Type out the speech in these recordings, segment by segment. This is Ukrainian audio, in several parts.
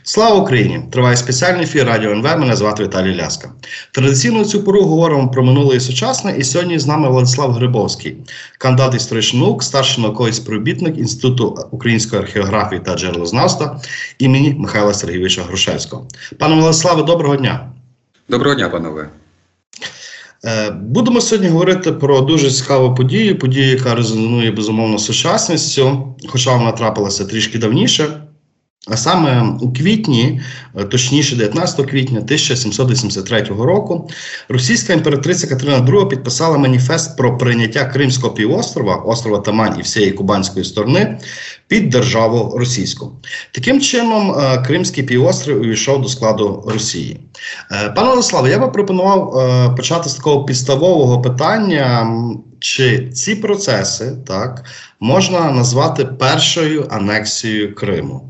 Слава Україні! Триває спеціальний ефір Радіо НВ. Мене звати Віталій Ляска. Традиційно цю пору говоримо про минуле і сучасне. І сьогодні з нами Владислав Грибовський, кандидат історичних наук, старший науковий співробітник Інституту української археографії та джерелознавства імені Михайла Сергійовича Грушевського. Пане Владиславе, доброго дня! Доброго дня, панове! Будемо сьогодні говорити про дуже цікаву подію, яка резонує, безумовно, з сучасністю, хоча вона трапилася трішки давніше. А саме у квітні, точніше 19 квітня 1783 року, російська імператриця Катерина II підписала маніфест про прийняття Кримського півострова, острова Тамань і всієї кубанської сторони під державу російську. Таким чином, Кримський півострів увійшов до складу Росії. Пане Владиславе, я би пропонував почати з такого підставового питання, чи ці процеси можна назвати першою анексією Криму?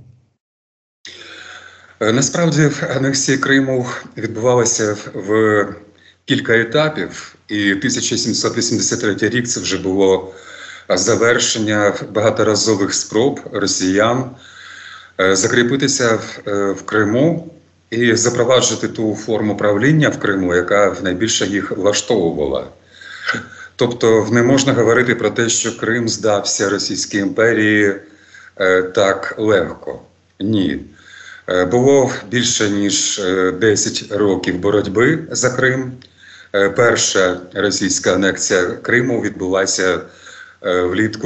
Насправді, анексія Криму відбувалася в кілька етапів, і 1783 рік це вже було завершення багаторазових спроб росіян закріпитися в Криму і запроваджувати ту форму правління в Криму, яка найбільше їх влаштовувала. Тобто не можна говорити про те, що Крим здався Російській імперії так легко. Ні. Було більше ніж 10 років боротьби за Крим. Перша російська анексія Криму відбулася влітку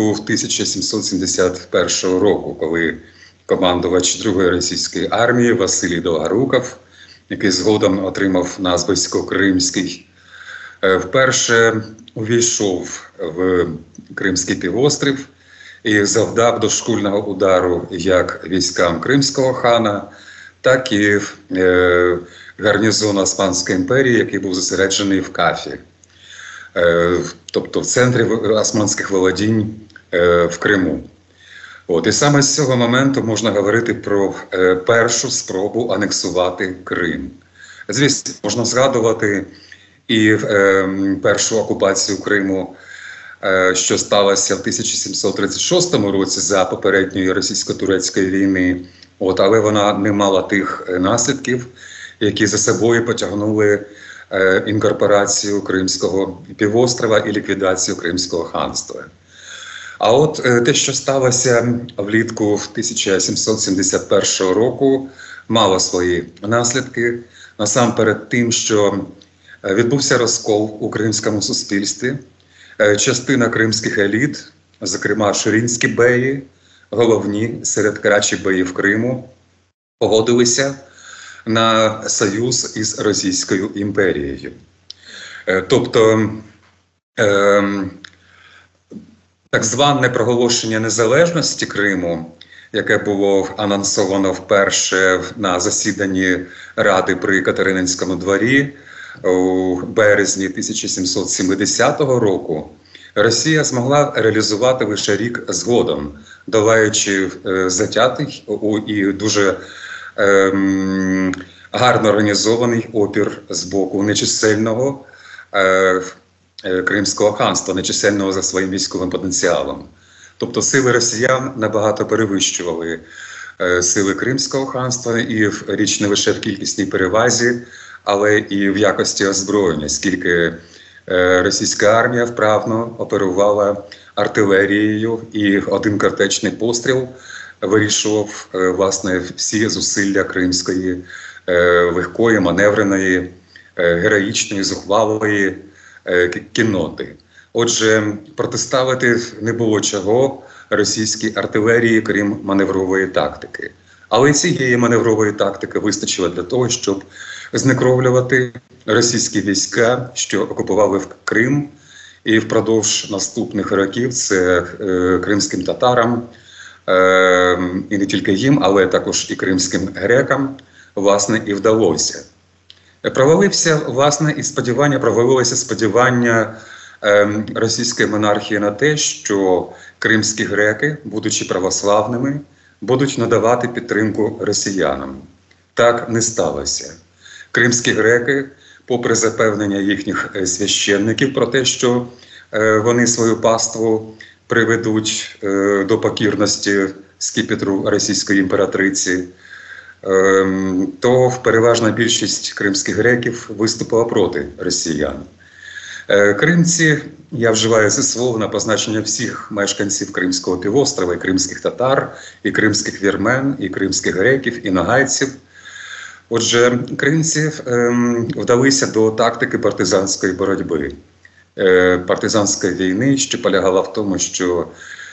1771 року, коли командувач Другої російської армії Василій Долгоруков, який згодом отримав назву Кримський, вперше увійшов в Кримський півострів і завдав дошкульного удару як військам Кримського хана, так і гарнізону Османської імперії, який був зосереджений в Кафі, тобто в центрі османських володінь в Криму. І саме з цього моменту можна говорити про першу спробу анексувати Крим. Звісно, можна згадувати і першу окупацію Криму, що сталося в 1736 році за попередньої російсько-турецької війни, але вона не мала тих наслідків, які за собою потягнули інкорпорацію Кримського півострова і ліквідацію Кримського ханства. А от те, що сталося влітку 1771 року, мало свої наслідки. Насамперед тим, що відбувся розкол у кримському суспільстві. Частина кримських еліт, зокрема шурінські беї, головні серед кращих беїв Криму, погодилися на союз із Російською імперією. Тобто, так зване проголошення незалежності Криму, яке було анонсовано вперше на засіданні Ради при Катерининському дворі у березні 1770 року, Росія змогла реалізувати лише рік згодом, долаючи затятий і дуже гарно організований опір з боку нечисельного Кримського ханства, нечисельного за своїм військовим потенціалом. Тобто сили росіян набагато перевищували сили Кримського ханства, і річ не лише в кількісній перевазі, але і в якості озброєння, скільки російська армія вправно оперувала артилерією, і один картечний постріл вирішував, власне, всі зусилля кримської легкої, маневреної, героїчної, зухвалої кінноти. Отже, протиставити не було чого російській артилерії, крім маневрової тактики. Але цієї маневрової тактики вистачило для того, щоб знекровлювати російські війська, що окупували Крим, і впродовж наступних років це кримським татарам, і не тільки їм, але також і кримським грекам, власне, і вдалося. Провалилося сподівання російської монархії на те, що кримські греки, будучи православними, будуть надавати підтримку росіянам. Так не сталося. Кримські греки, попри запевнення їхніх священників про те, що вони свою паству приведуть до покірності скіпетру російської імператриці, то переважна більшість кримських греків виступила проти росіян. Кримці, я вживаю це слово на позначення всіх мешканців Кримського півострова, і кримських татар, і кримських вірмен, і кримських греків, і нагайців. Отже, кримці вдалися до тактики партизанської боротьби, партизанської війни, що полягала в тому, що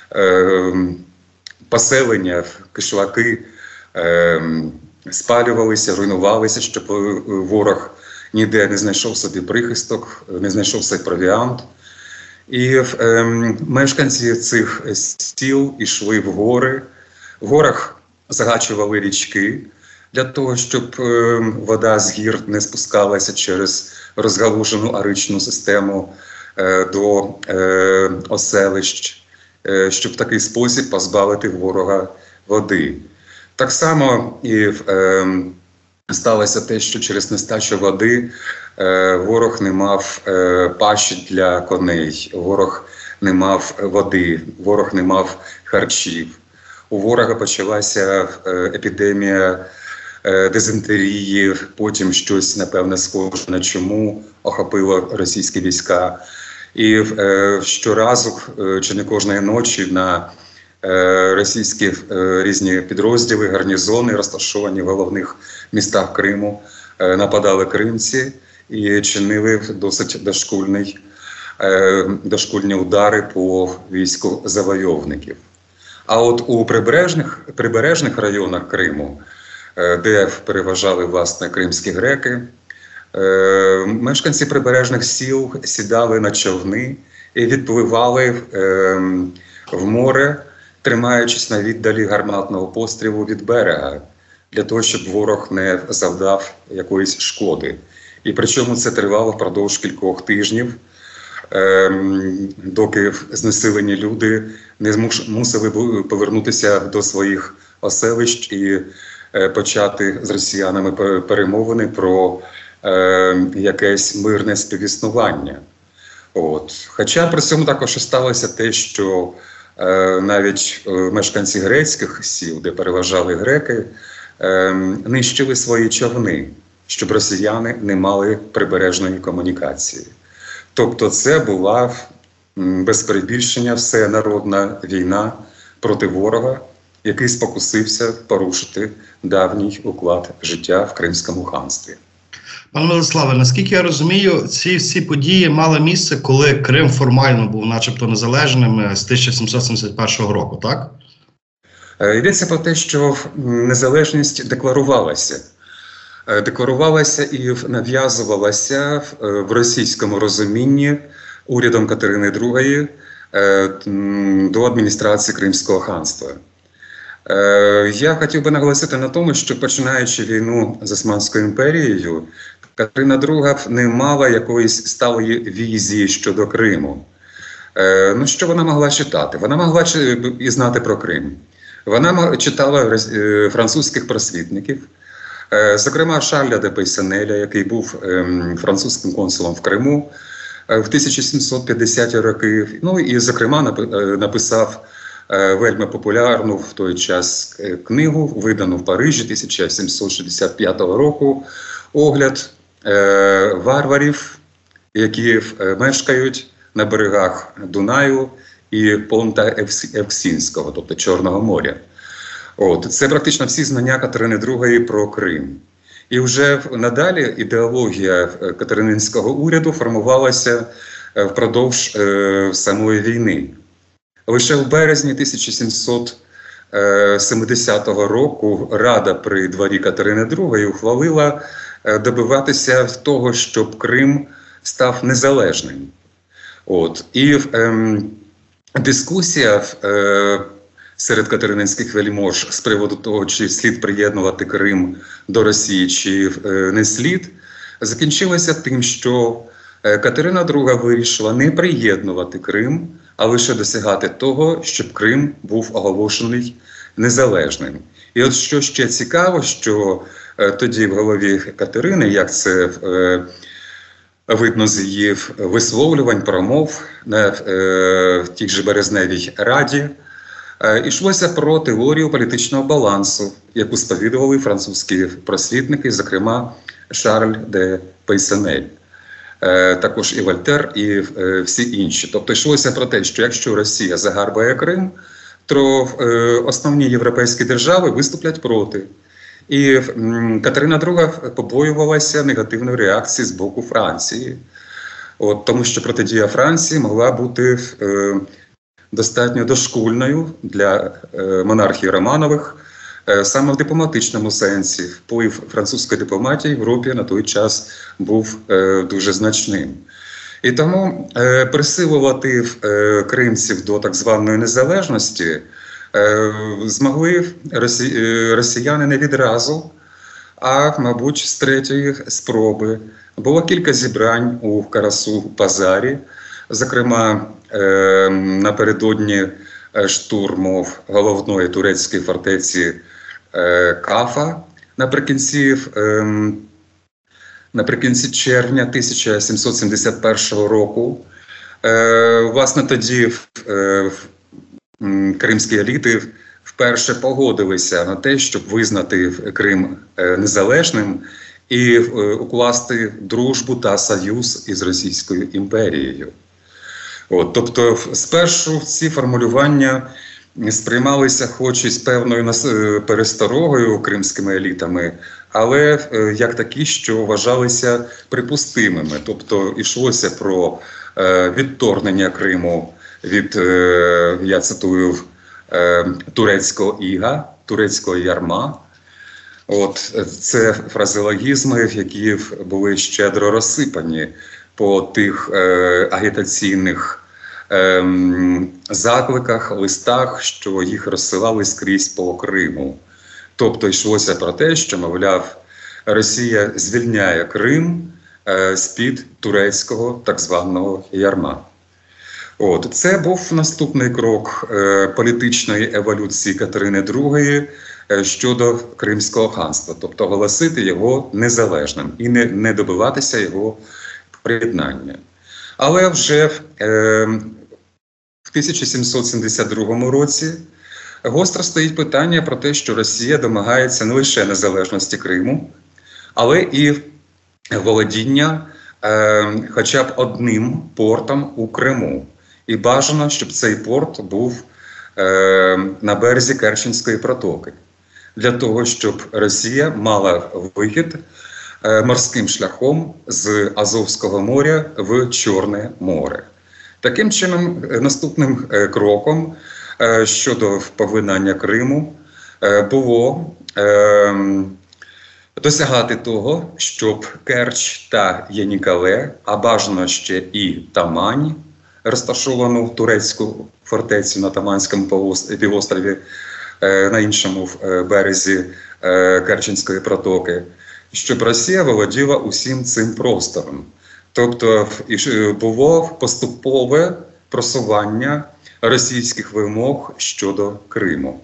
поселення, кишлаки спалювалися, руйнувалися, щоб ворог ніде не знайшов собі прихисток, не знайшов собі провіант. І мешканці цих сіл йшли в гори, в горах загачували річки для того, щоб вода з гір не спускалася через розгалужену аричну систему до оселищ, щоб в такий спосіб позбавити ворога води. Так само і сталося те, що через нестачу води ворог не мав паші для коней, ворог не мав води, ворог не мав харчів. У ворога почалася епідемія дизентерії, потім щось, напевне, схоже на чуму охопило російські війська. І щоразу, чи не кожної ночі, на російські різні підрозділи, гарнізони, розташовані в головних містах Криму, нападали кримці і чинили досить дошкульні удари по війську завойовників. А от у прибережних районах Криму, де переважали, власне, кримські греки, мешканці прибережних сіл сідали на човни і відпливали в море, тримаючись на віддалі гарматного пострілу від берега, для того, щоб ворог не завдав якоїсь шкоди. І причому це тривало впродовж кількох тижнів, доки знесилені люди не мусили повернутися до своїх оселищ і почати з росіянами перемовини про якесь мирне співіснування. Хоча при цьому також і сталося те, що навіть мешканці грецьких сіл, де переважали греки, нищили свої човни, щоб росіяни не мали прибережної комунікації. Тобто це була, без перебільшення, всенародна війна проти ворога, який спокусився порушити давній уклад життя в Кримському ханстві. Пане Мирославе, наскільки я розумію, ці всі події мали місце, коли Крим формально був начебто незалежним з 1771 року, так? Йдеться про те, що незалежність декларувалася. Декларувалася і нав'язувалася в російському розумінні урядом Катерини II до адміністрації Кримського ханства. Я хотів би наголосити на тому, що починаючи війну з Османською імперією, Катерина II не мала якоїсь сталої візії щодо Криму. Що вона могла читати? Вона могла і знати про Крим. Вона читала французьких просвітників, зокрема Шарля де Пейсенеля, який був французьким консулом в Криму в 1750-ті роки. І, зокрема, написав вельми популярну в той час книгу, видану в Парижі 1765 року, «Огляд варварів, які мешкають на берегах Дунаю і Понта Евксінського, тобто Чорного моря». Це практично всі знання Катерини II про Крим. І вже надалі ідеологія катерининського уряду формувалася впродовж самої війни. Лише в березні 1770 року Рада при дворі Катерини II ухвалила добиватися того, щоб Крим став незалежним. І дискусія серед катерининських вельмож з приводу того, чи слід приєднувати Крим до Росії, чи не слід, закінчилася тим, що Катерина II вирішила не приєднувати Крим, а лише досягати того, щоб Крим був оголошений незалежним. І от що ще цікаво, що тоді в голові Катерини, як це видно з її висловлювань, промов на тій же Березневій Раді, Йшлося про теорію політичного балансу, яку сповідували французькі просвітники, зокрема Шарль де Пейсенель, також і Вольтер, і всі інші. Тобто йшлося про те, що якщо Росія загарбає Крим, то основні європейські держави виступлять проти. І Катерина II побоювалася негативної реакції з боку Франції, тому що протидія Франції могла бути достатньо дошкульною для монархії Романових, саме в дипломатичному сенсі. Вплив французької дипломатії в Європі на той час був дуже значним. І тому присилувати кримців до так званої незалежності змогли росіяни не відразу, а, мабуть, з третьої спроби. Було кілька зібрань у Карасу-Базарі, зокрема, напередодні штурму головної турецької фортеці Кафа наприкінці червня 1771 року. Власне, тоді кримські еліти вперше погодилися на те, щоб визнати Крим незалежним і укласти дружбу та союз із Російською імперією. Тобто, спершу ці формулювання сприймалися хоч і з певною пересторогою кримськими елітами, але як такі, що вважалися припустимими. Тобто, йшлося про відторгнення Криму від, я цитую, турецького іга, турецького ярма. Це фразеологізми, які були щедро розсипані по тих агітаційних закликах, листах, що їх розсилали скрізь по Криму. Тобто йшлося про те, що, мовляв, Росія звільняє Крим з-під турецького так званого ярма. Це був наступний крок політичної еволюції Катерини II щодо Кримського ханства, тобто оголосити його незалежним і не добиватися його приєднання. Але вже в 1772 році гостро стоїть питання про те, що Росія домагається не лише незалежності Криму, але і володіння хоча б одним портом у Криму. І бажано, щоб цей порт був на березі Керченської протоки, для того, щоб Росія мала вихід морським шляхом з Азовського моря в Чорне море. Таким чином, наступним кроком щодо поглинання Криму було досягати того, щоб Керч та Єнікале, а бажано ще і Тамань, розташовану в турецьку фортецю на Таманському півострові, на іншому березі Керченської протоки, щоб Росія володіла усім цим простором. Тобто було поступове просування російських вимог щодо Криму.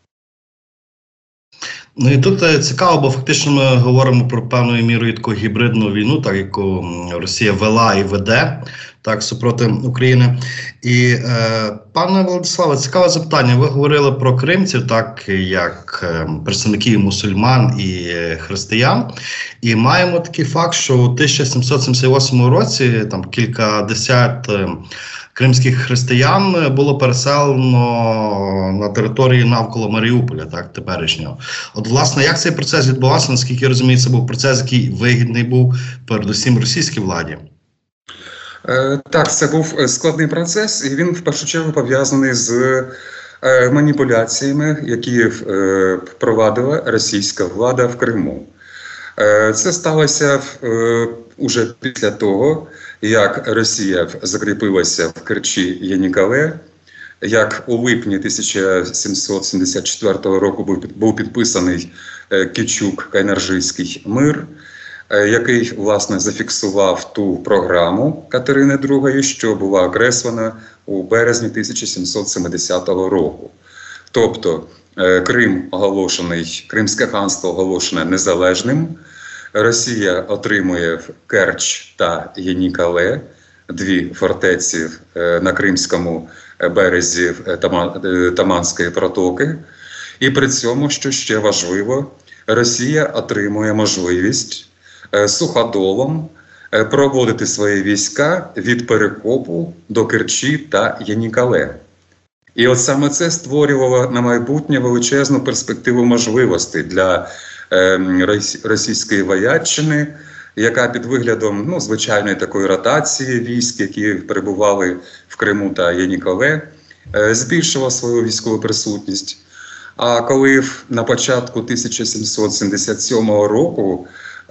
Ну і тут цікаво, бо фактично ми говоримо про певною мірою таку гібридну війну, так, яку Росія вела і веде так, супроти України. І, пане Владиславе, цікаве запитання. Ви говорили про кримців, так, як представників мусульман і християн. І маємо такий факт, що у 1778 році там кількадесят кримських християн було переселено на території навколо Маріуполя, так, теперішнього. Власне, як цей процес відбувався? Наскільки я розумію, це був процес, який вигідний був передусім російській владі? Так, це був складний процес, і він в першу чергу пов'язаний з маніпуляціями, які провадила російська влада в Криму. Це сталося уже після того, як Росія закріпилася в Керчі Єнікале, як у липні 1774 року був підписаний Кічук-Кайнаржийський мир, який, власне, зафіксував ту програму Катерини II, що була окреслена у березні 1770 року. Тобто Кримське ханство оголошене незалежним, Росія отримує Керч та Єнікале, дві фортеці на Кримському березі Таманської протоки. І при цьому, що ще важливо, Росія отримує можливість суходолом проводити свої війська від Перекопу до Керчі та Янікале. І от саме це створювало на майбутнє величезну перспективу можливостей для російської вояччини, яка під виглядом звичайної такої ротації військ, які перебували в Криму та Янікале, збільшила свою військову присутність. А коли на початку 1777 року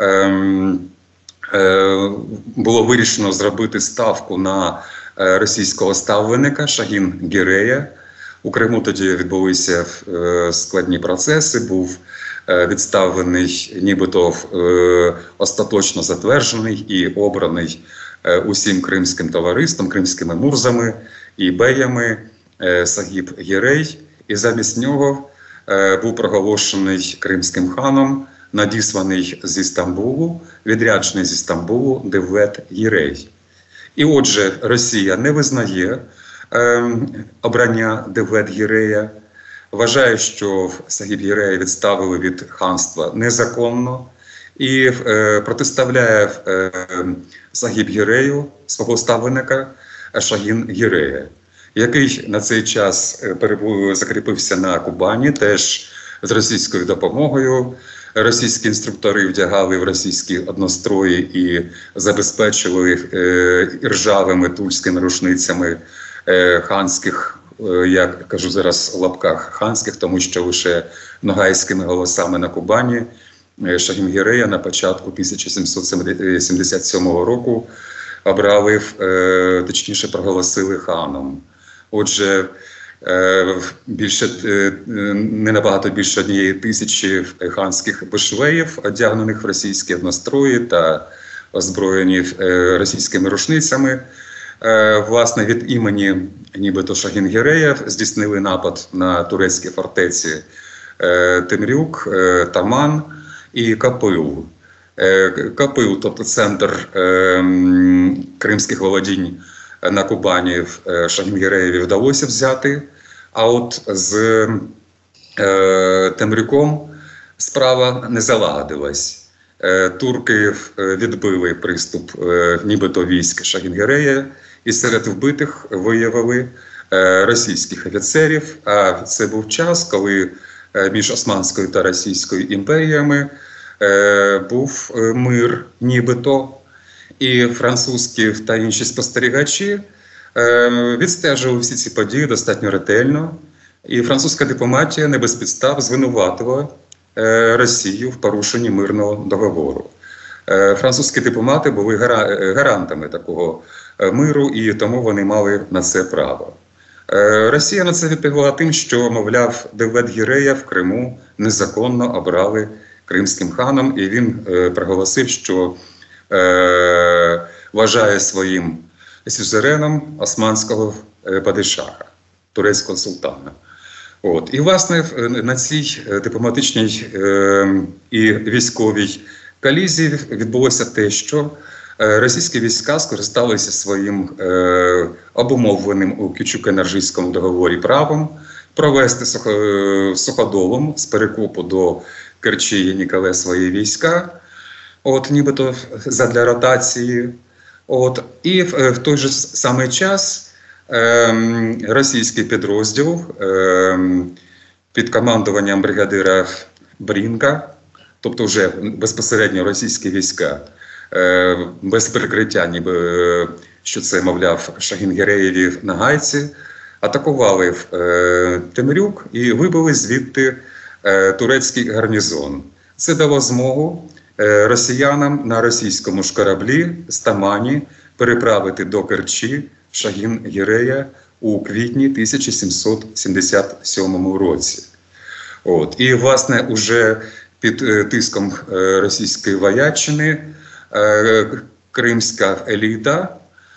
було вирішено зробити ставку на російського ставленика Шагін-Гірея, у Криму тоді відбулися складні процеси, був відставлений, нібито остаточно затверджений і обраний усім кримським товариством, кримськими мурзами і беями Сагіб-Гірей, і замість нього був проголошений кримським ханом, надісланий зі Стамбулу, відряджений зі Стамбулу Девлет-Гірей. І отже, Росія не визнає обрання Девлет-Гірея, вважає, що Сагіб-Гірея відставили від ханства незаконно і протиставляє Сагіб-Гірею свого ставленика Шагін-Гірея, який на цей час закріпився на Кубані, теж з російською допомогою. Російські інструктори вдягали в російські однострої і забезпечили іржавими тульськими рушницями ханських, я кажу зараз в лапках ханських, тому що лише ногайськими голосами на Кубані Шагін-Гірея на початку 1777 року обрали, точніше проголосили ханом. Отже, не набагато більше 1000 ханських бешлеїв, одягнених в російські однострої та озброєні російськими рушницями, власне, від імені нібито Шагін-Гірея здійснили напад на турецькі фортеці Темрюк, Таман і Капил. Капил, тобто центр кримських володінь на Кубані, Шагін-Гіреєві вдалося взяти, а от з Темрюком справа не залагодилась. Турки відбили приступ нібито військ Шагін-Гірея, і серед вбитих виявили російських офіцерів. А це був час, коли між Османською та Російською імперіями був мир нібито. І французькі та інші спостерігачі відстежували всі ці події достатньо ретельно. І французька дипломатія не без підстав звинуватила Росію в порушенні мирного договору. Французькі дипломати були гарантами такого миру, і тому вони мали на це право. Росія на це відповіла тим, що, мовляв, Девлет-Гірея в Криму незаконно обрали кримським ханом, і він проголосив, що вважає своїм сюзереном османського падишаха, турецького султана. От. І, власне, на цій дипломатичній і військовій колізії відбулося те, що російські війська скористалися своїм обумовленим у Кючук-Енержийському договорі правом провести суходолом з Перекопу до Керчі і Янікале свої війська, нібито задля ротації. І в той же самий час російський підрозділ під командуванням бригадира Брінка, тобто вже безпосередньо російські війська, без прикриття, ніби що це, мовляв, Шагін-Гіреєві нагайці, атакували Темрюк і вибили звідти турецький гарнізон. Це дало змогу росіянам на російському ж кораблі з Тамані переправити до Керчі Шагін-Гірея у квітні 1777 році. І, власне, уже під тиском російської вояччини кримська еліта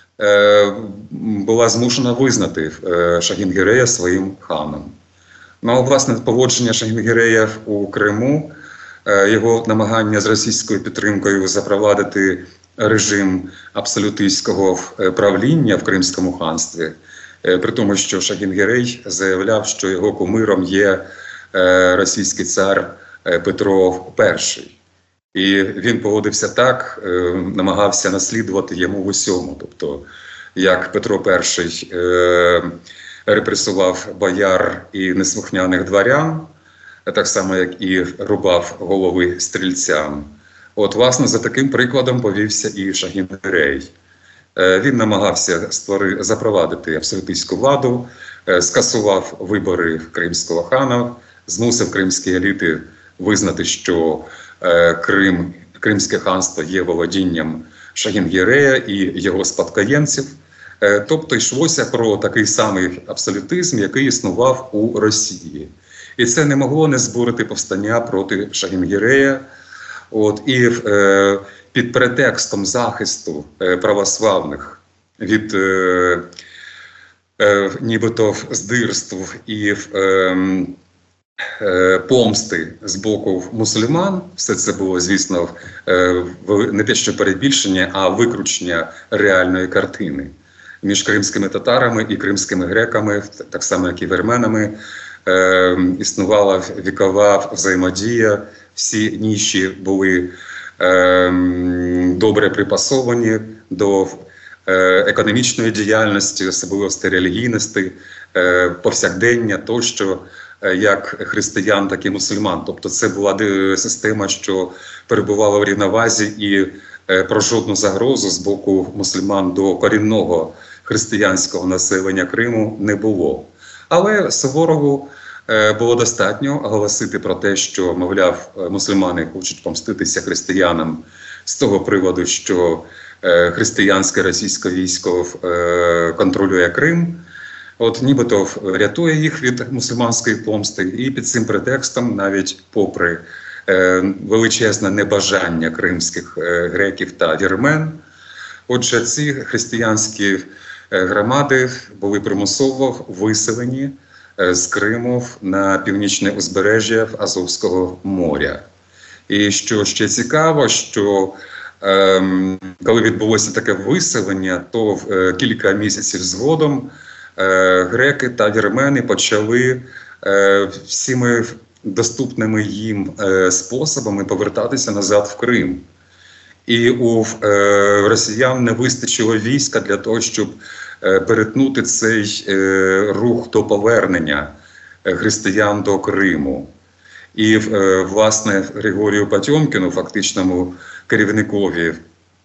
була змушена визнати Шагін-Гірея своїм ханом. Власне, поводження Шагін-Гірея у Криму, його намагання з російською підтримкою запровадити режим абсолютистського правління в Кримському ханстві, при тому, що Шагін Гірей заявляв, що його кумиром є російський цар Петро І. І він поводився так, намагався наслідувати йому в усьому. Тобто, як Петро І репресував бояр і неслухняних дворян, так само, як і рубав голови стрільцям. От, власне, за таким прикладом повівся і Шагін Гірей. Він намагався запровадити абсолютистську владу, скасував вибори кримського хана, змусив кримські еліти визнати, що Кримське ханство є володінням Шагін Гірея і його спадкоємців. Тобто йшлося про такий самий абсолютизм, який існував у Росії. І це не могло не збурити повстання проти Шагін Гірея. І під претекстом захисту православних від нібито здирств і помсти з боку мусульман, все це було, звісно, не те що перебільшення, а викручення реальної картини. Між кримськими татарами і кримськими греками, так само як і вірменами, існувала вікова взаємодія, всі ніші були добре припасовані до економічної діяльності, особливості релігійності, повсякдення тощо, як християн, так і мусульман. Тобто це була система, що перебувала в рівновазі, і про жодну загрозу з боку мусульман до корінного християнського населення Криму не було. Але Суворову було достатньо оголосити про те, що, мовляв, мусульмани хочуть помститися християнам з того приводу, що християнське російське військо контролює Крим, нібито рятує їх від мусульманської помсти, і під цим претекстом, навіть попри величезне небажання кримських греків та вірмен, отже, ці християнські громади були примусово виселені з Криму на північне узбережжя Азовського моря. І що ще цікаво, що коли відбулося таке виселення, то кілька місяців згодом греки та вірмени почали всіми доступними їм способами повертатися назад в Крим. І у росіян не вистачило війська для того, щоб перетнути цей рух до повернення християн до Криму. І, власне, Григорію Потьомкіну, фактичному керівникові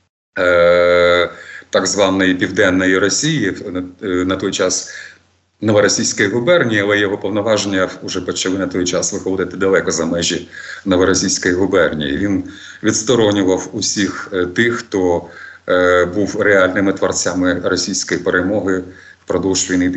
так званої Південної Росії, на той час Новоросійської губернії, але його повноваження вже почали на той час виходити далеко за межі Новоросійської губернії. Він відсторонював усіх тих, хто був реальними творцями російської перемоги впродовж війни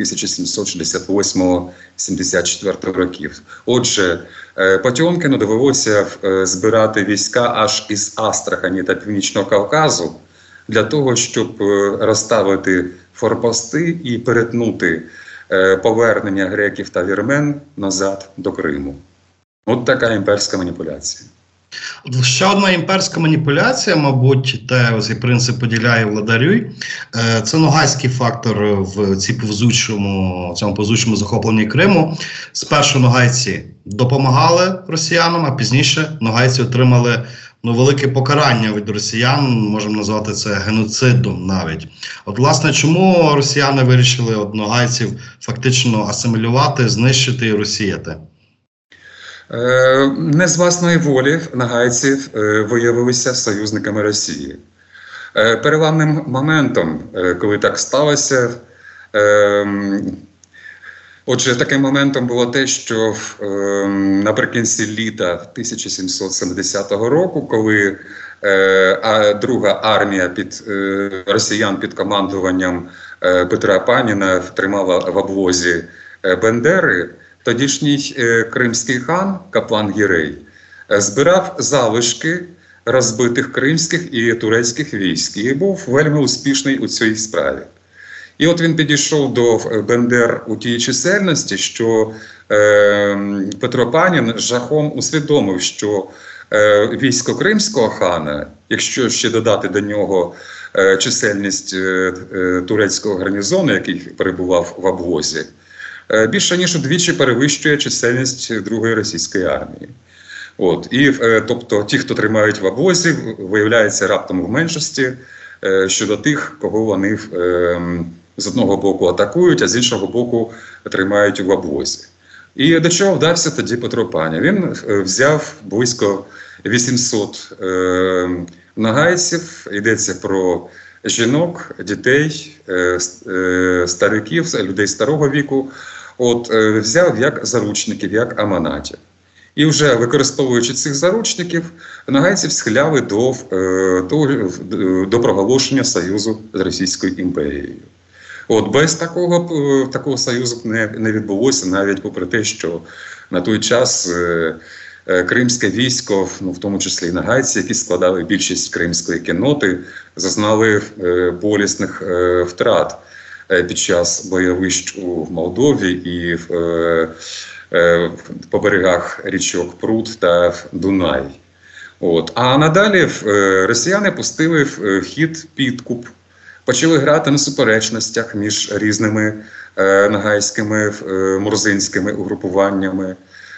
1768-74 років. Отже, Потьомкіну довелося збирати війська аж із Астрахані та Північного Кавказу для того, щоб розставити форпости і перетнути повернення греків та вірмен назад до Криму. От така імперська маніпуляція. Ще одна імперська маніпуляція, мабуть, цей принцип поділяє владарюй. Це ногайський фактор в цьому повзучому захопленні Криму. Спершу ногайці допомагали росіянам, а пізніше ногайці отримали велике покарання від росіян, можемо назвати це геноцидом навіть. Власне, чому росіяни вирішили ногайців фактично асимілювати, знищити і розсіяти? Не з власної волі ногайці виявилися союзниками Росії. Переламним моментом, коли так сталося, отже, таким моментом було те, що наприкінці літа 1770 року, коли друга армія росіян під командуванням Петра Паніна тримала в облозі Бендери, тодішній кримський хан Каплан Гірей збирав залишки розбитих кримських і турецьких військ і був вельми успішний у цій справі. І от він підійшов до Бендер у тій чисельності, що Петро Панін з жахом усвідомив, що військо кримського хана, якщо ще додати до нього чисельність турецького гарнізону, який перебував в обозі, більше ніж удвічі перевищує чисельність Другої російської армії. Тобто ті, хто тримають в обозі, виявляється раптом в меншості щодо тих, кого вони з одного боку атакують, а з іншого боку тримають в обозі. І до чого вдався тоді Петро Паня? Він взяв близько 800 нагайців, йдеться про жінок, дітей, стариків, людей старого віку, взяв як заручників, як аманатів. І вже використовуючи цих заручників, нагайців схиляли до проголошення союзу з Російською імперією. Без такого союзу не відбулося, навіть попри те, що на той час кримське військо, в тому числі і нагайці, які складали більшість кримської кінноти, зазнали болісних втрат під час бойовищ у Молдові і по берегах річок Прут та Дунай. А надалі росіяни пустили в хід підкуп, почали грати на суперечностях між різними нагайськими, мурзинськими угрупуваннями,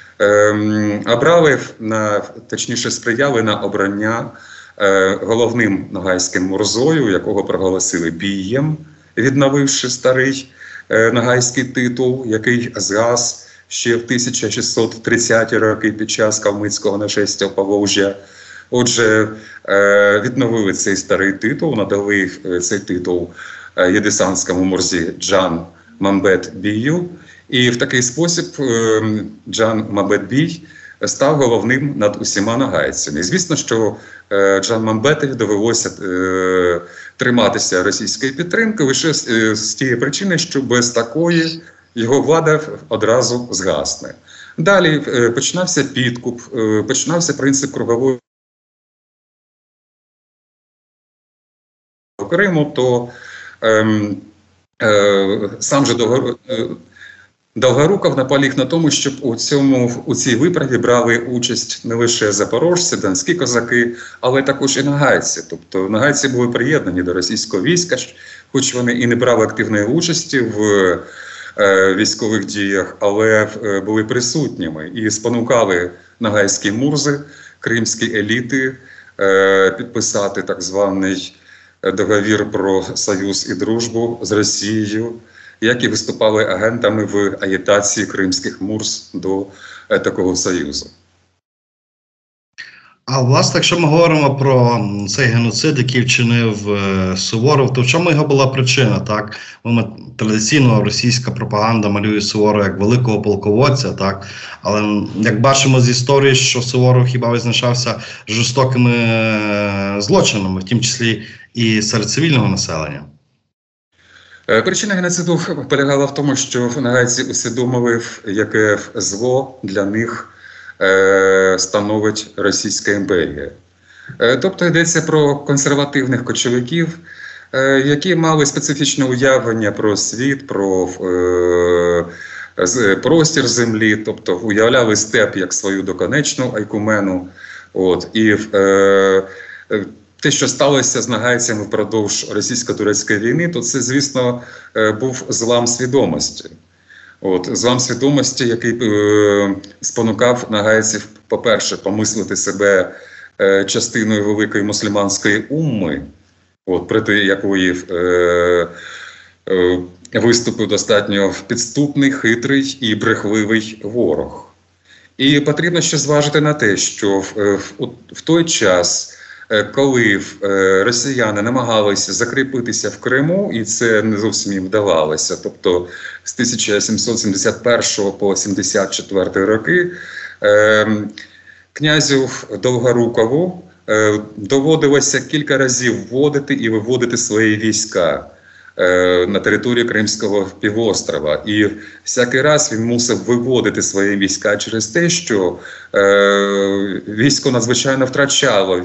точніше сприяли на обрання головним нагайським мурзою, якого проголосили бієм, відновивши старий нагайський титул, який згас ще в 1630-ті роки під час калмицького нашестя в Поволжя. Отже, відновили цей старий титул, надали цей титул єдисанському мурзі Джан Мамбет Бію. І в такий спосіб Джан Мамбет Бій став головним над усіма нагайцями. І звісно, що Джан Мамбетові довелося триматися російської підтримки лише з тієї причини, що без такої його влада одразу згасне. Далі починався підкуп, починався принцип кругової Криму, то сам же Довгоруков наполіг на тому, щоб у цій виправі брали участь не лише запорожці, донські козаки, але також і нагайці. Тобто нагайці були приєднані до російського війська, хоч вони і не брали активної участі в військових діях, але були присутніми і спонукали нагайські мурзи, кримські еліти підписати так званий договір про союз і дружбу з Росією, які виступали агентами в агітації кримських мурз до такого союзу. А власне, якщо ми говоримо про цей геноцид, який вчинив Суворов, то в чому його була причина? Так? Традиційно російська пропаганда малює Суворова як великого полководця, так? Але як бачимо з історії, що Суворов хіба визначався жорстокими злочинами, в тім числі і серед цивільного населення. Причина геноциду полягала в тому, що нагайці усвідомили, яке зло для них становить Російська імперія. Тобто йдеться про консервативних кочовиків, які мали специфічне уявлення про світ, про простір землі, тобто уявляли степ як свою доконечну айкумену. І те, що сталося з нагайцями впродовж російсько-турецької війни, то це, звісно, був злам свідомості. Злам свідомості, який спонукав нагайців, по-перше, помислити себе частиною великої мусульманської умми, проти якої виступив достатньо підступний, хитрий і брехливий ворог. І потрібно ще зважити на те, що в той час, коли росіяни намагалися закріпитися в Криму, і це не зовсім їм вдавалося, тобто з 1771 по 1774 роки, князю Довгорукову доводилося кілька разів вводити і виводити свої війська на територію Кримського півострова. І всякий раз він мусив виводити свої війська через те, що військо надзвичайно втрачало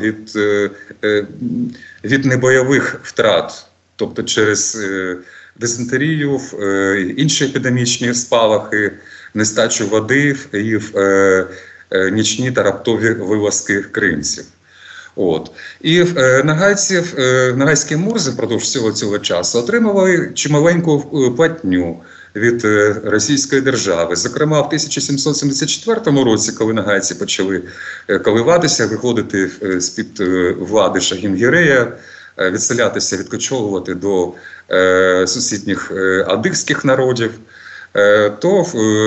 від небойових втрат, тобто через дизентерію, інші епідемічні спалахи, нестачу води і нічні та раптові вилазки кримців. От. І нагайські мурзи впродовж всього цього часу отримували чималеньку платню від Російської держави. Зокрема, в 1774 році, коли нагайці почали коливатися, виходити з-під влади Шагін-Гірея, відселятися, відкочовувати до сусідніх адигських народів, то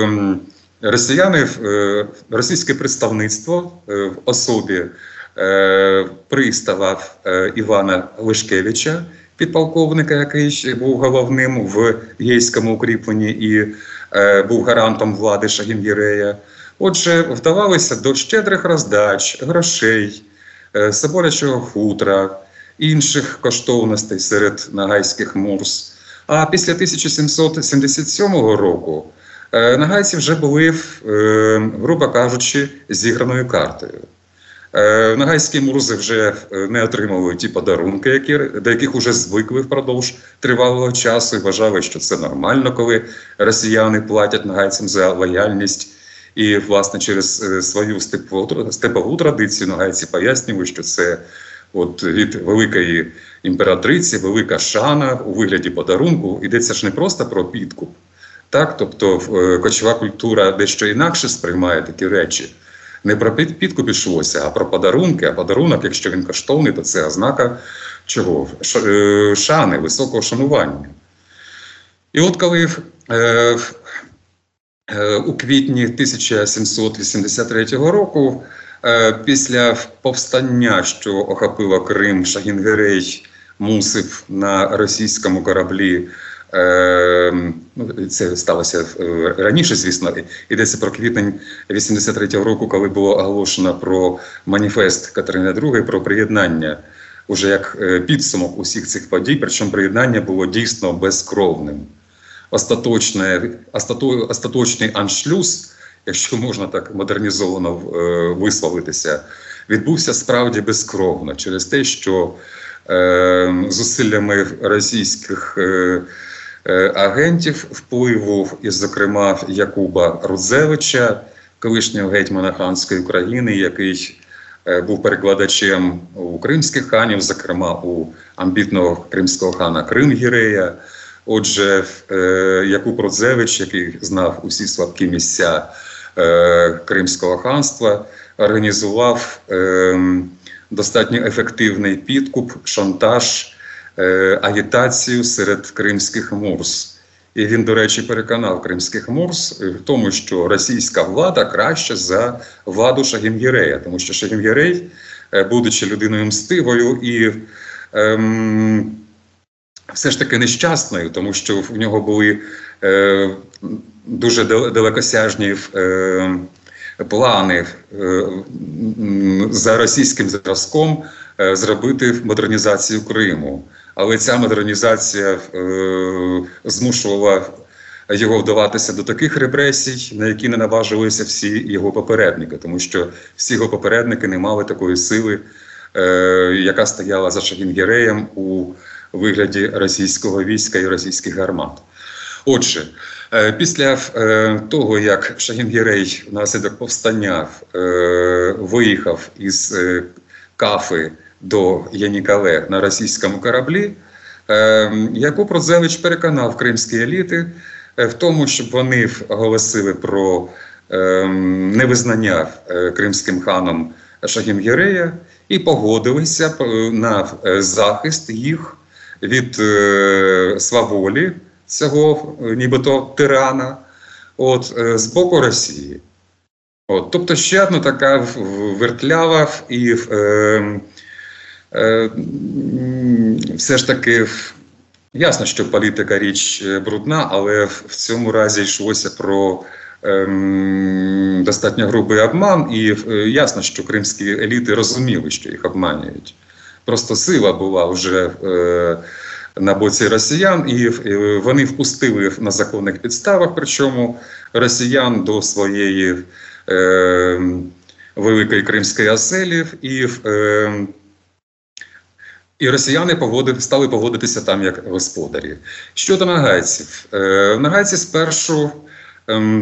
російське представництво в особі пристава Івана Лешкевича, підполковника, який був головним в Єйському укріпленні і був гарантом влади Шагін-Гірея. Отже, вдавалися до щедрих роздач, грошей, соболячого хутра, інших коштовностей серед нагайських мурз. А після 1777 року нагайці вже були, грубо кажучи, зіграною картою. Нагайські мурзи вже не отримували ті подарунки, до яких вже звикли впродовж тривалого часу, і вважали, що це нормально, коли росіяни платять нагайцям за лояльність. І, власне, через свою степову традицію нагайці пояснювали, що це від великої імператриці, велика шана у вигляді подарунку. Йдеться ж не просто про підкуп. Так? Тобто кочова культура дещо інакше сприймає такі речі. Не про підкуп йшлося, а про подарунки. А подарунок, якщо він коштовний, то це ознака чого? Шани, високого шанування. І от коли у квітні 1783 року, після повстання, що охопило Крим, Шагін-Гірей мусив на російському кораблі, це сталося раніше, звісно, йдеться про квітень 83-го року, коли було оголошено про маніфест Катерини II, про приєднання, уже як підсумок усіх цих подій, причому приєднання було дійсно безкровним. Остаточний аншлюз, якщо можна так модернізовано висловитися, відбувся справді безкровно через те, що зусиллями російських агентів впливу, і, зокрема, Якуба Рудзевича, колишнього гетьмана ханської України, який був перекладачем у кримських ханів, зокрема у амбітного кримського хана Крим-Гірея. Отже, Якуб Рудзевич, який знав усі слабкі місця Кримського ханства, організував достатньо ефективний підкуп, шантаж, агітацію серед кримських мурз. І він, до речі, переконав кримських мурз в тому, що російська влада краща за владу Шагін-Гірея, тому що Шагін-Гірей, будучи людиною мстивою і все ж таки нещасною, тому що в нього були дуже далекосяжні плани за російським зразком зробити модернізацію Криму. Але ця модернізація змушувала його вдаватися до таких репресій, на які не наважилися всі його попередники, тому що всі його попередники не мали такої сили, яка стояла за Шагін-Гіреєм у вигляді російського війська і російських гармат. Отже, після того, як Шагін-Гірей внаслідок повстання виїхав із Кафи до Янікале на російському кораблі, Якуб Рудзевич переконав кримські еліти в тому, щоб вони оголосили про невизнання кримським ханом Шагін-Гірея і погодилися на захист їх від сваволі цього нібито тирана з боку Росії. Тобто ще одна така вертлява і все ж таки ясно, що політика річ брудна, але в цьому разі йшлося про достатньо грубий обман, і ясно, що кримські еліти розуміли, що їх обманюють. Просто сила була вже на боці росіян, і вони впустили на законних підставах, причому росіян до своєї великої кримської оселі, і росіяни стали поводитися там як господарі. Щодо нагайців. Нагайці спершу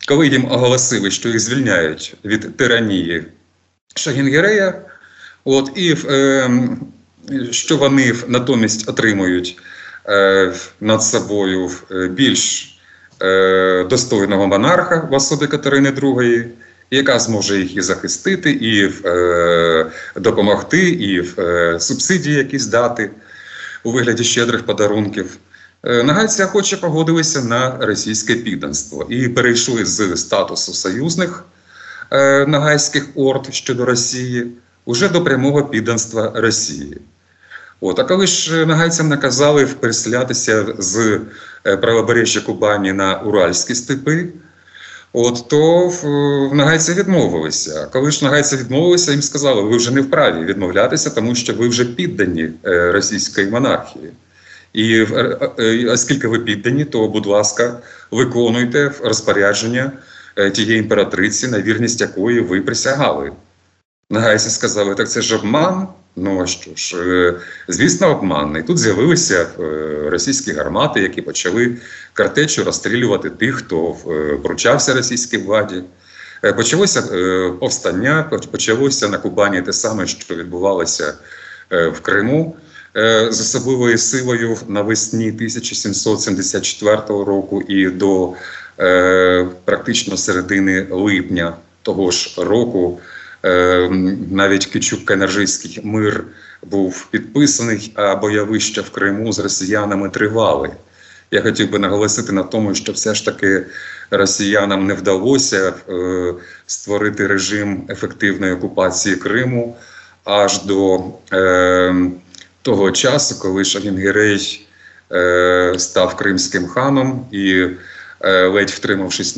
коли їм оголосили, що їх звільняють від тиранії Шагінгерея, і що вони натомість отримують над собою більш достойного монарха в особі Катерини II, яка зможе їх і захистити, і допомогти, і субсидії якісь дати у вигляді щедрих подарунків. Нагайці охоче погодилися на російське підданство і перейшли з статусу союзних нагайських орд щодо Росії уже до прямого підданства Росії. А коли ж нагайцям наказали переселятися з правобережжя Кубані на Уральські степи, то нагайці відмовилися. Коли ж нагайці відмовилися, їм сказали, ви вже не вправі відмовлятися, тому що ви вже піддані російської монархії. І оскільки ви піддані, то, будь ласка, виконуйте розпорядження тієї імператриці, на вірність якої ви присягали. Нагайці сказали, так це ж обман. Ну, а що ж, звісно, обман. І тут з'явилися російські гармати, які почали картечю розстрілювати тих, хто вручався російській владі. Почалося повстання, почалося на Кубані те саме, що відбувалося в Криму з особливою силою навесні 1774 року і до практично середини липня того ж року. Навіть Кичук-Канаржийський мир був підписаний, а бойовища в Криму з росіянами тривали. Я хотів би наголосити на тому, що все ж таки росіянам не вдалося створити режим ефективної окупації Криму аж до того часу, коли Шагінгерей став кримським ханом і, ледь втримавшись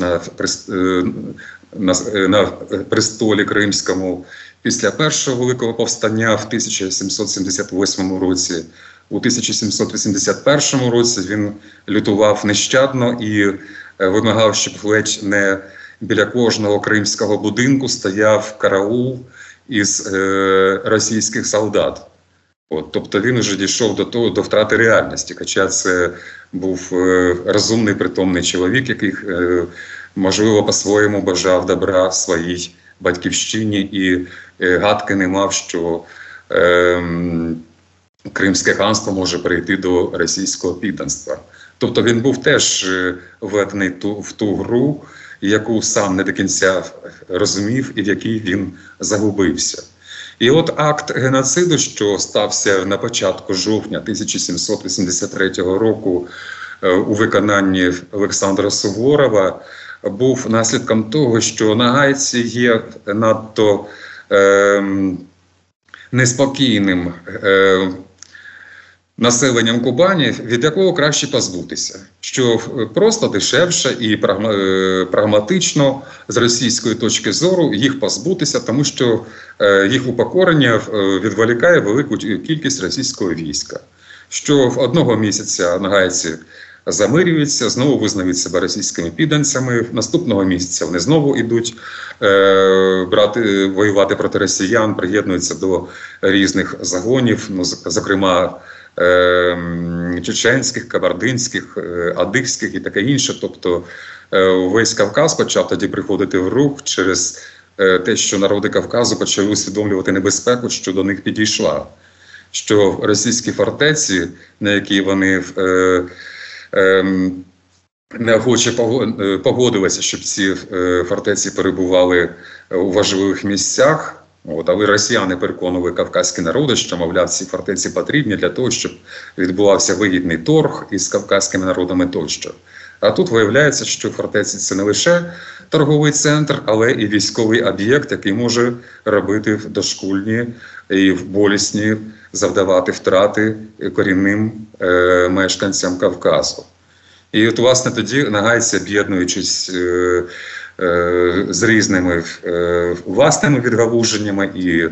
на престолі Кримському, після першого великого повстання в 1778 році, у 1781 році він лютував нещадно і вимагав, щоб ледь не біля кожного кримського будинку стояв караул із російських солдат. Тобто він вже дійшов до втрати реальності, хоча це був розумний, притомний чоловік, який, можливо, по-своєму бажав добра своїй батьківщині і гадки не мав, що Кримське ханство може перейти до російського підданства. Тобто він був теж введений в ту гру, яку сам не до кінця розумів і в якій він загубився. І акт геноциду, що стався на початку жовтня 1783 року у виконанні Олександра Суворова, був наслідком того, що нагайці є надто неспокійним населенням Кубані, від якого краще позбутися, що просто дешевше і прагматично з російської точки зору їх позбутися, тому що їх упокорення відволікає велику кількість російського війська. Що в одного місяця нагайці замирюються, знову визнають себе російськими підданцями, наступного місяця вони знову йдуть воювати проти росіян, приєднуються до різних загонів, зокрема чеченських, кабардинських, адигських і таке інше. Тобто весь Кавказ почав тоді приходити в рух через те, що народи Кавказу почали усвідомлювати небезпеку, що до них підійшла. Що російські фортеці, на які вони неохоче погодилися, щоб ці фортеці перебували у важливих місцях, але росіяни переконували кавказькі народи, що, мовляв, ці фортеці потрібні для того, щоб відбувався вигідний торг із кавказькими народами тощо. А тут виявляється, що фортеці – це не лише торговий центр, але і військовий об'єкт, який може робити дошкульні і болісні, завдавати втрати корінним мешканцям Кавказу. І власне, тоді нагайці, об'єднуючись з різними власними відгалуженнями і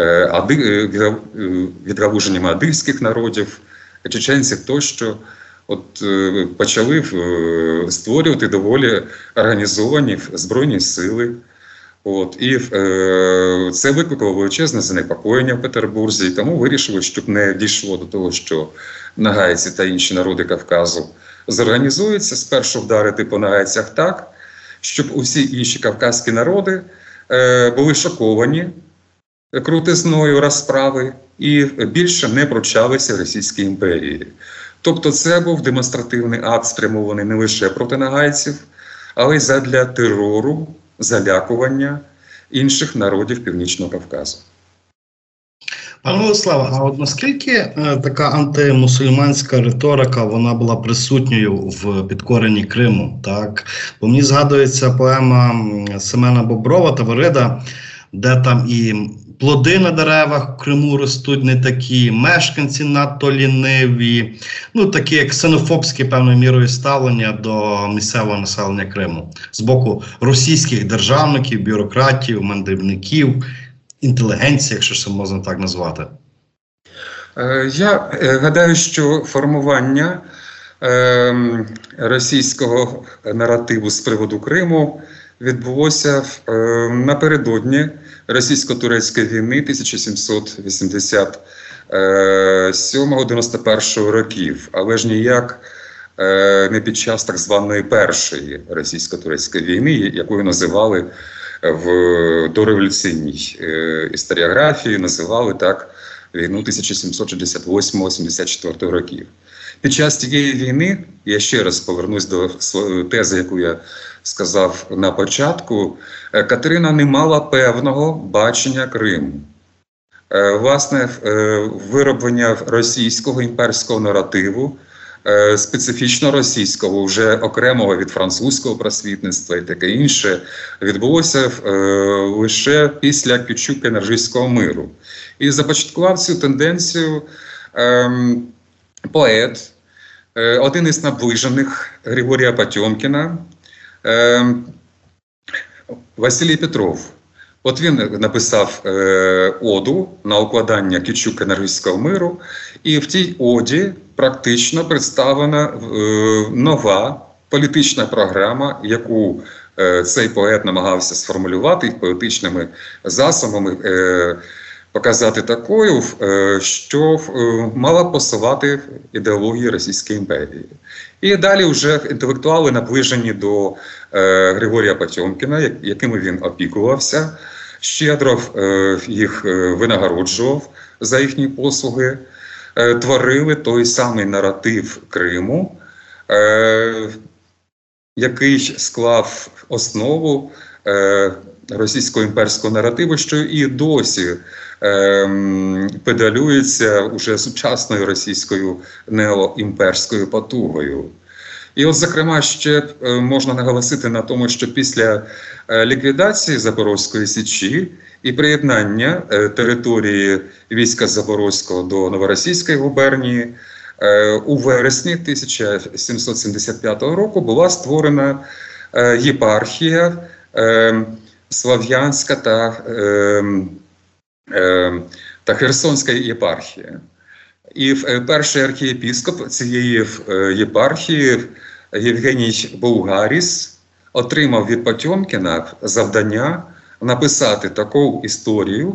відгалуженнями адигських народів, чеченців тощо, почали створювати доволі організовані збройні сили. І це викликало величезне занепокоєння в Петербурзі, і тому вирішили, щоб не дійшло до того, що нагайці та інші народи Кавказу зорганізуються, спершу вдарити по нагайцях так, щоб усі інші кавказькі народи були шоковані крутизною розправи і більше не пручалися Російській імперії. Тобто це був демонстративний акт, спрямований не лише проти нагайців, але й задля терору, залякування інших народів Північного Кавказу. Пане Владиславе, а от наскільки така антимусульманська риторика, вона була присутньою в підкоренні Криму, так? Бо мені згадується поема Семена Боброва «Таврида», де там і плоди на деревах в Криму ростуть не такі, мешканці надто ліниві, ну такі ксенофобські певною мірою ставлення до місцевого населення Криму з боку російських державників, бюрократів, мандрівників, інтелігенції, якщо це можна так назвати. Я гадаю, що формування російського наративу з приводу Криму відбулося напередодні російсько-турецької війни 1787-91 років, але ж ніяк не під час так званої першої російсько-турецької війни, яку називали в дореволюційній історіографії, називали так війну 1768-84 років. Під час цієї війни, я ще раз повернусь до тези, яку я сказав на початку, Катерина не мала певного бачення Криму. Власне, вироблення російського імперського наративу, специфічно російського, вже окремого від французького просвітництва і таке інше, відбулося лише після Кючук-Енержийського миру. І започаткував цю тенденцію поет, один із наближених Григорія Потьомкіна, Василій Петров. От він написав оду на укладання Кючук-Енержийського миру, і в тій оді практично представлена нова політична програма, яку цей поет намагався сформулювати поетичними засобами, показати такою, що мала пасувати ідеології Російської імперії. І далі вже інтелектуали наближені до Григорія Потьомкіна, якими він опікувався, щедро їх винагороджував за їхні послуги, творили той самий наратив Криму, який склав основу російського імперського наративу, що і досі педалюється уже сучасною російською неоімперською потугою. І от, зокрема, ще можна наголосити на тому, що після ліквідації Запорозької Січі і приєднання території війська Запорозького до Новоросійської губернії у вересні 1775 року була створена єпархія Слов'янська та Херсонська єпархія. І перший архієпископ цієї єпархії Євгеній Булгаріс отримав від Потьомкіна завдання написати таку історію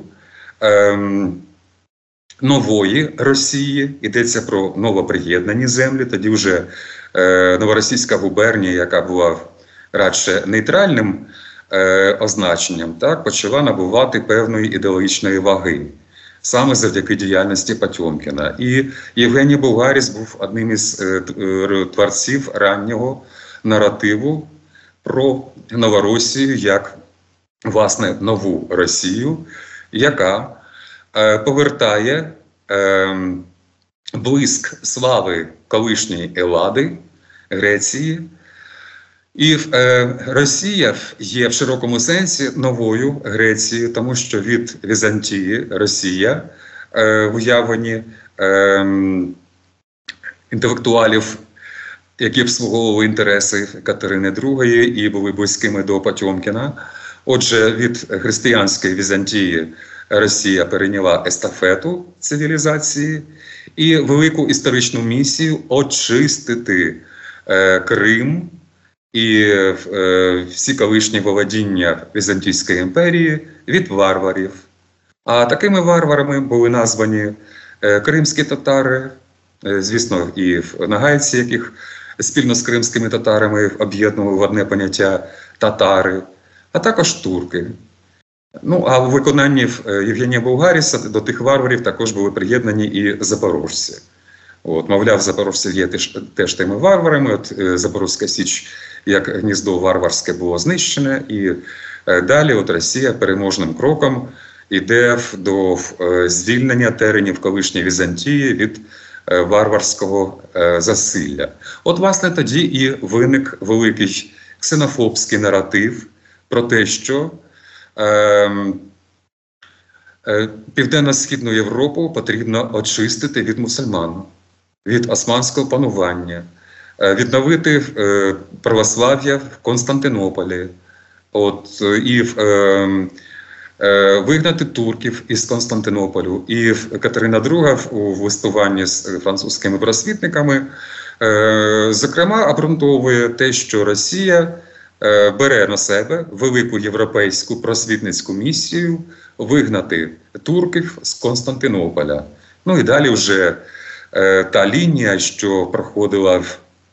нової Росії, йдеться про новоприєднані землі, тоді вже Новоросійська губернія, яка була радше нейтральним означенням, так, почала набувати певної ідеологічної ваги, саме завдяки діяльності Потьомкіна. І Євгеній Булгаріс був одним із творців раннього наративу про Новоросію як, власне, нову Росію, яка повертає блиск слави колишньої Елади, Греції. І Росія є в широкому сенсі новою Грецією, тому що від Візантії Росія в уявленні інтелектуалів, які обслуговували інтереси Катерини II і були близькими до Потьомкіна. Отже, від християнської Візантії Росія перейняла естафету цивілізації і велику історичну місію очистити Крим і всі колишні володіння Візантійської імперії від варварів. А такими варварами були названі кримські татари, звісно, і нагайці, яких спільно з кримськими татарами об'єднували в одне поняття татари, а також турки. Ну, а у виконанні Євгенія Булгаріса до тих варварів також були приєднані і запорожці. От, мовляв, запорожці є теж тими варварами, от Запорозька Січ, як гніздо варварське, було знищене, і далі от Росія переможним кроком йде до звільнення теренів колишньої Візантії від варварського засилля. От, власне, тоді і виник великий ксенофобський наратив про те, що Південно-Східну Європу потрібно очистити від мусульман, від османського панування, відновити православ'я в Константинополі, і вигнати турків із Константинополю. І Катерина II у листуванні з французькими просвітниками, зокрема, обґрунтовує те, що Росія бере на себе велику європейську просвітницьку місію вигнати турків з Константинополя. Ну і далі вже та лінія, що проходила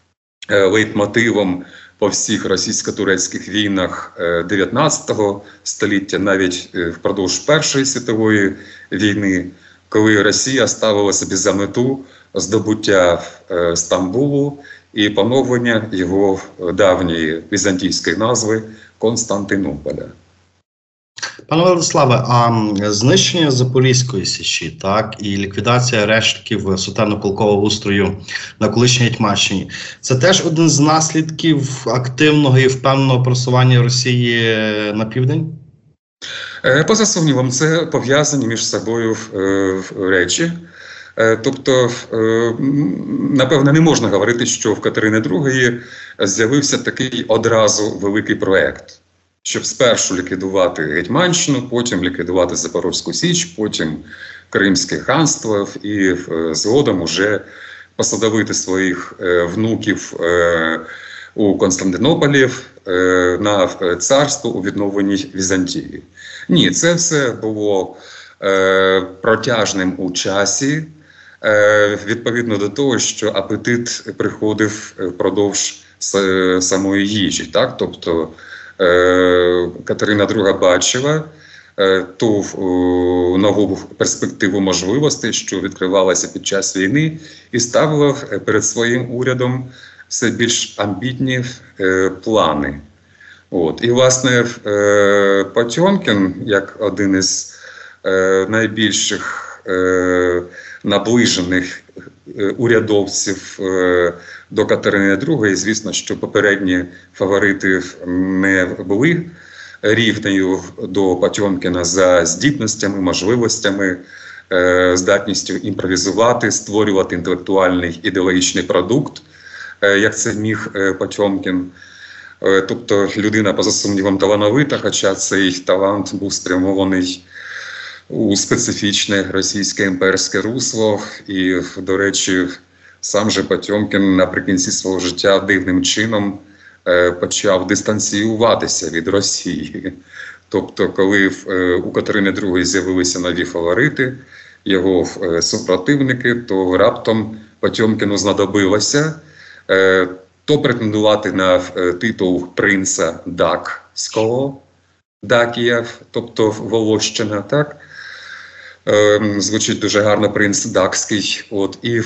лейтмотивом по всіх російсько-турецьких війнах 19 століття, навіть впродовж Першої світової війни, коли Росія ставила собі за мету здобуття Стамбулу і поновлення його давньої візантійської назви Константинополя. Пане Владиславе, а знищення Запорізької Січі, так, і ліквідація рештків сотенно-полкового устрою на колишній Гетьманщині – це теж один з наслідків активного і впевненого просування Росії на південь? Поза сумнівом, це пов'язані між собою речі. Тобто, напевно, не можна говорити, що в Катерини II з'явився такий одразу великий проект, щоб спершу ліквідувати Гетьманщину, потім ліквідувати Запорозьку Січ, потім Кримське ханство і згодом уже посадовити своїх внуків у Константинополі на царство у відновленій Візантії. Ні, це все було протяжним у часі, відповідно до того, що апетит приходив впродовж самої їжі. Так? Тобто Катерина II бачила ту нову перспективу можливостей, що відкривалася під час війни, і ставила перед своїм урядом все більш амбітні плани. От. І, власне, Потьомкін, як один із найбільших наближених урядовців до Катерини II, звісно, що попередні фаворити не були рівнею до Потьомкіна за здібностями, можливостями, здатністю імпровізувати, створювати інтелектуальний ідеологічний продукт, як це міг Потьомкін. Тобто людина, поза сумнівом, талановита, хоча цей талант був спрямований у специфічне російське імперське русло. І, до речі, сам же Потьомкін наприкінці свого життя дивним чином почав дистанціюватися від Росії. Тобто, коли у Катерини II з'явилися нові фаворити, його супротивники, то раптом Потьомкіну знадобилося то претендувати на титул принца Дакського, Дакія, тобто Волощина, так? Звучить дуже гарно принц Дакський. От, і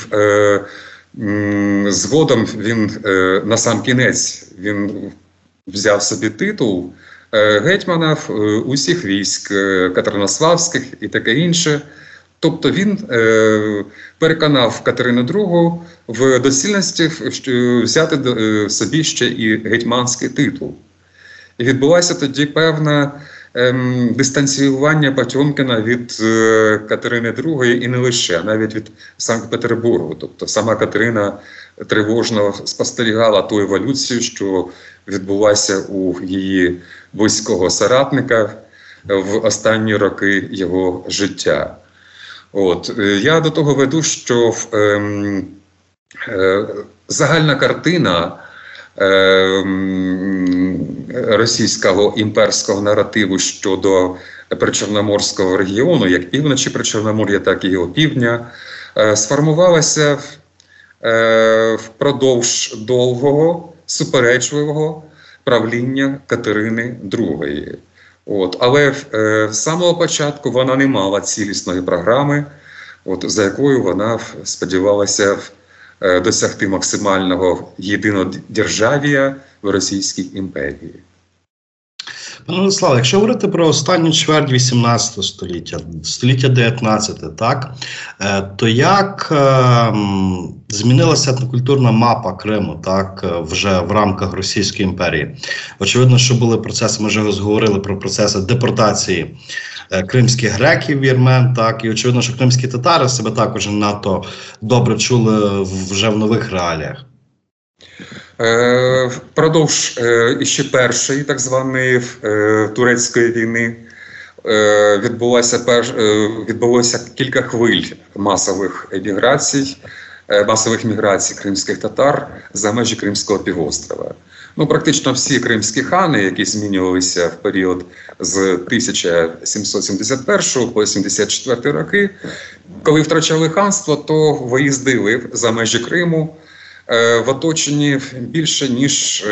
згодом він, на сам кінець, він взяв собі титул гетьмана усіх військ катеринославських і таке інше. Тобто він переконав Катерину II в доцільності взяти собі ще і гетьманський титул. І відбулося тоді певне дистанціювання Потьомкіна від Катерини II і не лише, навіть від Санкт-Петербургу. Тобто сама Катерина тривожно спостерігала ту еволюцію, що відбулася у її близького соратника в останні роки його життя. От. Я до того веду, що загальна картина російського імперського наративу щодо Причорноморського регіону, як півночі Причорномор'я, так і його півдня, сформувалася впродовж довгого, суперечливого, правління Катерини II. Але з самого початку вона не мала цілісної програми, за якою вона сподівалася досягти максимального єдинодержавія в Російській імперії. Пане Владиславе, якщо говорити про останню чверть 18 століття, століття 19, так, то як змінилася етнокультурна мапа Криму, так, вже в рамках Російської імперії? Очевидно, що були процеси, ми вже говорили про процеси депортації кримських греків, вірмен, так, і очевидно, що кримські татари себе також надто добре чули вже в нових реаліях. Впродовж іще першої, так званої турецької війни, відбулося кілька хвиль масових міграцій кримських татар за межі Кримського півострова. Практично всі кримські хани, які змінювалися в період з 1771 по 74 роки, коли втрачали ханство, то виїздили за межі Криму в оточенні більше ніж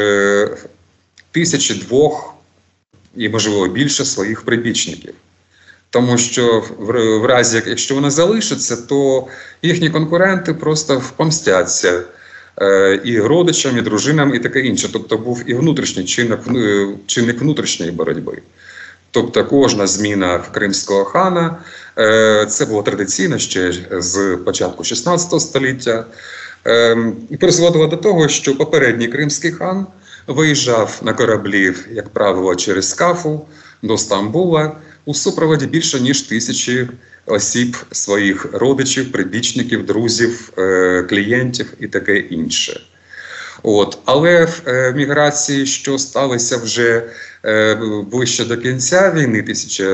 1002 і, можливо, більше своїх прибічників. Тому що в разі, якщо вони залишаться, то їхні конкуренти просто помстяться і родичам, і дружинам, і таке інше. Тобто був і внутрішній чинник внутрішньої боротьби. Тобто кожна зміна кримського хана, це було традиційно ще з початку 16 століття, і призводило до того, що попередній кримський хан виїжджав на кораблі, як правило, через Скафу до Стамбула у супроводі більше ніж 1000 осіб, своїх родичів, прибічників, друзів, клієнтів і таке інше. Але в міграції, що сталося вже ближче до кінця війни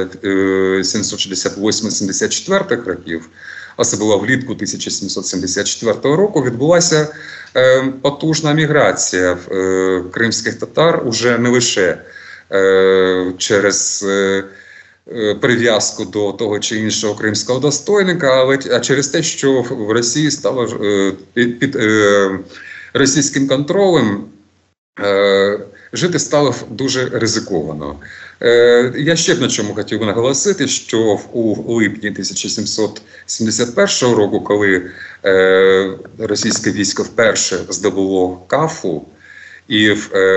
1768-74 років, особливо влітку 1774 року, відбулася потужна міграція кримських татар уже не лише через прив'язку до того чи іншого кримського достойника, а через те, що в Росії стало під російським контролем жити стало дуже ризиковано. Я ще б на чому хотів би наголосити, що у липні 1771 року, коли російське військо вперше здобуло Кафу і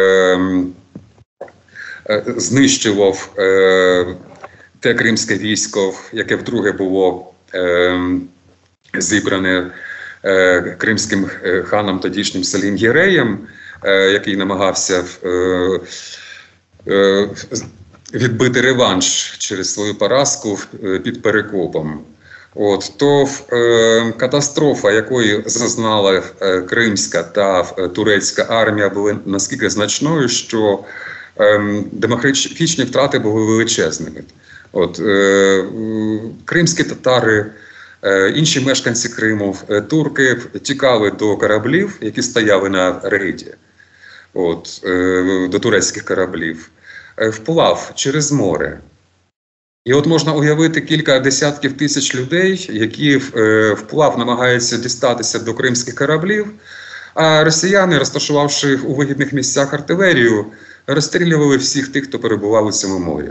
знищило те кримське військо, яке вдруге було зібране кримським ханом тодішнім Селім Єреєм, який намагався відбити реванш через свою поразку під Перекопом. То катастрофа, якої зазнала кримська та турецька армія, була наскільки значною, що демографічні втрати були величезними. Кримські татари, інші мешканці Криму, турки тікали до кораблів, які стояли на рейді, до турецьких кораблів, вплав через море. І можна уявити кілька десятків тисяч людей, які вплав намагаються дістатися до кримських кораблів, а росіяни, розташувавши у вигідних місцях артилерію, розстрілювали всіх тих, хто перебував у цьому морі.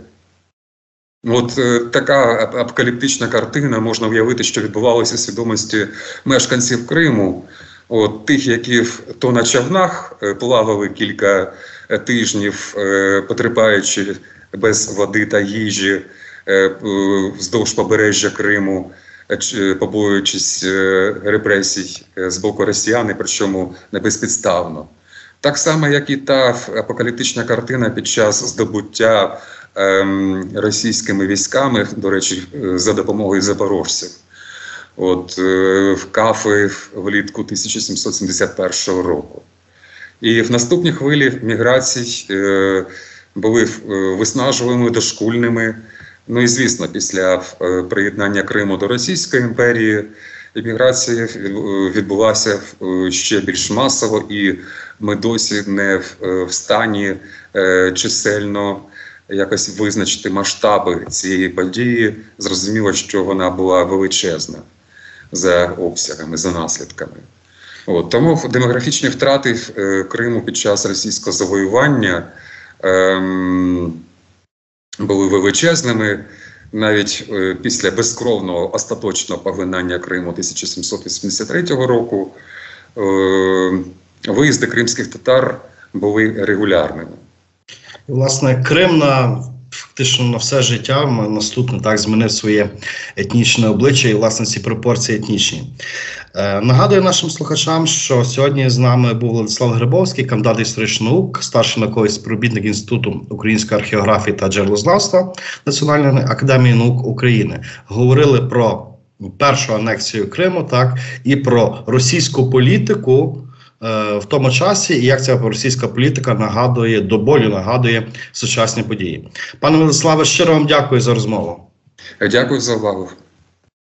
Така апокаліптична картина, можна уявити, що відбувалося у свідомості мешканців Криму, тих, які то на човнах плавали кілька тижнів, потерпаючи без води та їжі вздовж побережжя Криму, побоюючись репресій з боку росіян, причому не безпідставно. Так само, як і та апокаліптична картина під час здобуття російськими військами, до речі, за допомогою запорожців, в Кафи влітку 1771 року. І в наступні хвилі міграцій були виснажливими, дошкульними. І, звісно, після приєднання Криму до Російської імперії міграція відбулася ще більш масово, і ми досі не в стані чисельно якось визначити масштаби цієї події. Зрозуміло, що вона була величезна за обсягами, за наслідками. Тому демографічні втрати Криму під час російського завоювання були величезними. Навіть після безкровного остаточного поглинання Криму 1783 року виїзди кримських татар були регулярними. Власне, Крим фактично на все життя наступне так змінив своє етнічне обличчя і, власне, ці пропорції етнічні. Нагадую нашим слухачам, що сьогодні з нами був Владислав Грибовський, кандидат історичних наук, старший науковий співробітник Інституту української археографії та джерелознавства Національної академії наук України. Говорили про першу анексію Криму, так, і про російську політику в тому часі, і як ця російська політика до болю нагадує сучасні події. Пане Владиславе, щиро вам дякую за розмову. Дякую за увагу.